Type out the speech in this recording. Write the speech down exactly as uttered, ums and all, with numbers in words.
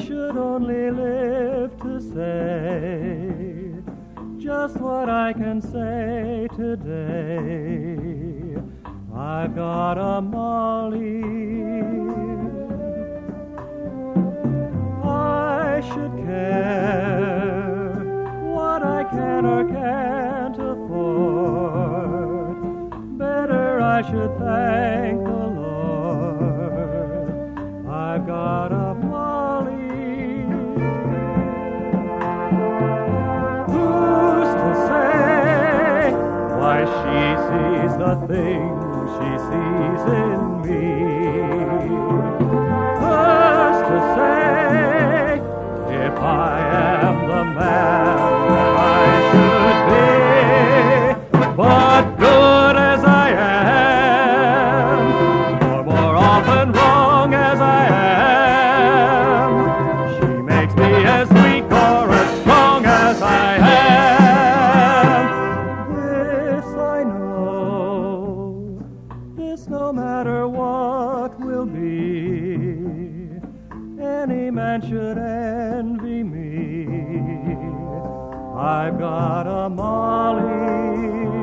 should only live to say just what I can say today. I've got a Molly. I should care what I can or can't afford. Better I should thank the Lord. I've got a Molly. Who's to say why she sees the things she sees in me? Who's to say if I am the man that I should be? But good as I am, or more often wrong as I am, she makes me as weak or as strong as I am. This I know, this no matter what will be. Any man should envy me. I've got a Molly.